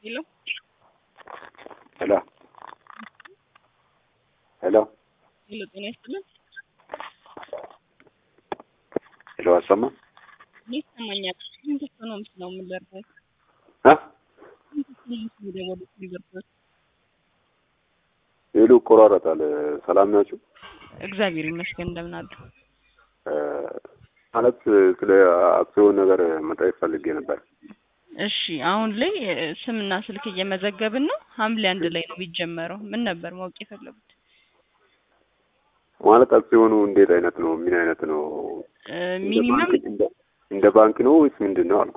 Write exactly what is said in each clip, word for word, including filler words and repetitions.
Hello? Hello. Hello. Hello, ጤና ይስጥልኝ። ሄሎ አሰማ ይሰማኛል። ምን ተሰማው ነው የምንደርሰው? አ ምን ደወሉት ሊቨርፑል? ሄሎ ቆራረጣል። ሰላም ናችሁ? እግዚአብሔር ይመስገን እንደምን አሉ? ማለት ስለ አክሲዮን ነገር መጠየቅ ፈልጌ ነበር። እሺ አሁን ላይ ስምና ስልክ እየመዘገብን ነው። ሐምሌ አንድ ላይ ነው የሚጀመረው። ምን ነበር ማወቅ የፈለጉት? ማለት አክሲዮኑ እንዴት አይነት ነው? ምን አይነት ነው? ሚኒመም እንደ ባንክ ነው ወይስ ምንድነው አልኩ።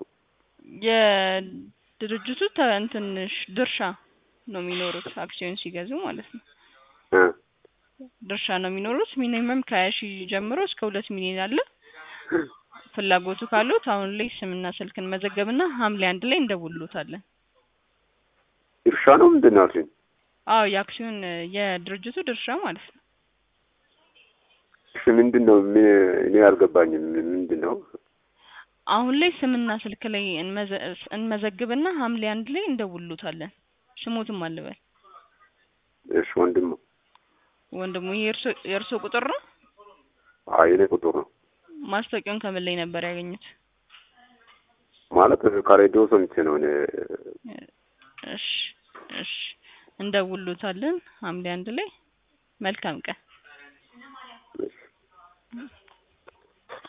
የድርጅቱ እንትን ድርሻ ነው የሚኖሩት አክሲዮን ሲገዙ ማለት ነው። እ ድርሻ ነው የሚኖሩት። ሚኒመም ከሀያ ሺህ ጀምሮ እስከ ሁለት ሚሊዮን አለ። ፍላጎቱ ካሉት አሁን ላይ ስምና ስልክን መዘገብና ሐምሌ አንድ ላይ እንደውሉታለን። ድርሻ ነው ምንድነው አልሽኝ? አዎ የአክሲዮን የድርጅቱ ድርሻ ማለት ነው። እሺ ምንድነው? እኔ አልገባኝም። ምንድነው? አሁን ላይ ስምና ስልክ ላይ እንመዘግብና ሐምሌ አንድ ላይ እንደውሉታለን። ስሙትም አልበል። እሺ ወንድሙ ወንድሙ የእርሶ የእርሶ ቁጥር ነው? አይ የኔ ቁጥር ነው። ማስታወቂያውን ከምን ላይ ነበር ያገኙት? ማለት ከሬዲዮ ሰምቼ ነው እኔ። እሺ እሺ እንደውሉታለን ሐምሌ አንድ ላይ። መልካም ቀን።